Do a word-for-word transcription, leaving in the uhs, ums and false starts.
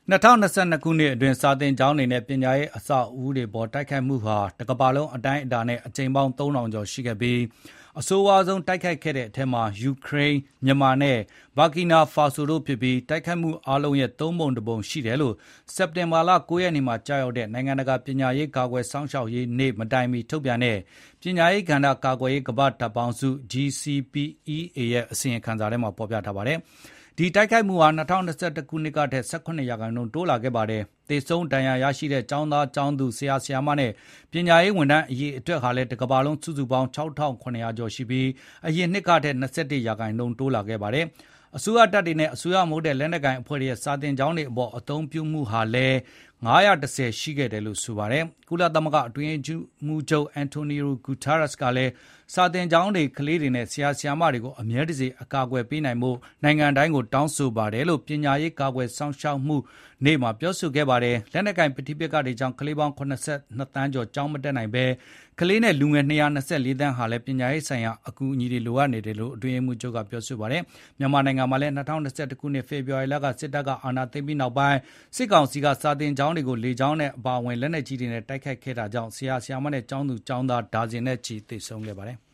၂၀၂၂ ခုနှစ်အတွင်းစာသင်ကျောင်းတွေနဲ့ပညာရေးအဆောက်အဦတွေပေါ်တိုက်ခိုက်မှုဟာတကမ္ဘာလုံးအတိုင်းအတာနဲ့အကြိမ်ပေါင်းသုံးထောင်ကျော်ရှိခဲ့ပြီးအဆိုးဝါးဆုံးတိုက်ခိုက်ခဲ့တဲ့အထက်မှာယူကရိန်း၊မြန်မာနဲ့ဘာကီနာဖာဆိုတို့ဖြစ်ပြီးတိုက်ခိုက်မှုအားလုံးရဲ့သုံးပုံတစ်ပုံရှိတယ်လို့စက်တင်ဘာလကိုးရက်နေ့မှာကြာရောက်တဲ့နိုင်ငံတကာပညာရေးကာကွယ်စောင့်ရှောက်ရေးနေ့မတိုင်မီထုတ်ပြန်တဲ့ပညာရေးကဏ္ဍကာကွယ်ရေးကမ္ဘာ့ဓာတ်ပေါင်းစု G C P E A ရဲ့အစီရင်ခံစာထဲမှာဖော်ပြထားပါတယ်။ဒီတိုက်ခိုက်မှုဟာ၂၀၂၁ခုနှစ်ကထက်၁၇ရာခိုင်နှုန်းတိုးလာခဲ့ပါတယ်။သေဆုံးဒဏ်ရာရရှိတဲ့ကျောင်းသားကျောင်းသူဆရာဆရာမနဲ့ပညာရေးဝန်ထမ်းအရေအတွက်ဟာလည်းတကမ္ဘာလုံးစုစုပေါင်း၆ထောင်၇ရာကျော်ရှိပြီးအရင်နှစ်ကထက်၂၁ရာခိုင်နှုန်းတိုးလာခဲ့ပါတယ်။အစိုးရတပ်တွေနဲ့အစိုးရမဟုတ်တဲ့လက်နက်ကိုင်အဖွဲ့တွေရဲ့စာတင်ကျောင်းတွေအပေါ်အသုံးပြုမှုဟာလည်း၅၁၀ရှိခဲ့တယ်လို့ဆိုပါတယ်။ကုလသမဂ္ဂအတွင်းရေးမှူးချုပ်အန်တိုနီယိုဂူတာရက်စ်ကလည်းစာတင်ကျောင်းတွေကလေးတွေနဲ့ဆရာဆရာမတွေကိုအမြဲတစေအကာအကွယ်ပေးနိုင်ဖို့နိုင်ငံတိုင်းကိုတောင်းဆိုပါတယ်လို့ပညာရေးကာကွယ်စောင့်ရှောက်မှုနေ့မှာပြောဆိုခဲ့ပါတယ်။လက်နက်ကိုင်ပဋိပက္ခတွေကြောင့်ကလေးပေါင်း၇၂သန်းကျော်ကျောင်းမတက်နိုင်ပဲကလေးနဲ့လူငယ်၂၂၄သန်းဟာလည်းပညာရေးဆိုင်ရာအကူအညီတွေလိုအပ်နေတယ်လို့အတွင်းရေးမှူးချုပ်ကပြောဆိုပါတယ်။မြန်မာနိုင်ငံမှာလည်း၂၀၂၁ခုနှစ်ဖေဖော်ဝါရီလကစစ်တပ်ကအာဏာသိမ်းပြီးနောက်ပိုင်းစစ်ကောင်စီကစာတင်ကျောင်းတွေကိုလေကြောင်းနဲ့အပါအဝင်လက်နက်ကြီးတွေနဲ့တိုက်ခိုက်ခဲ့တာကြောင့်ဆရာဆရာမနဲ့ကျောင်းသူကျောင်းသားဒါဇင်နဲ့ချီသေဆုံးခဲ့ပါတယ်။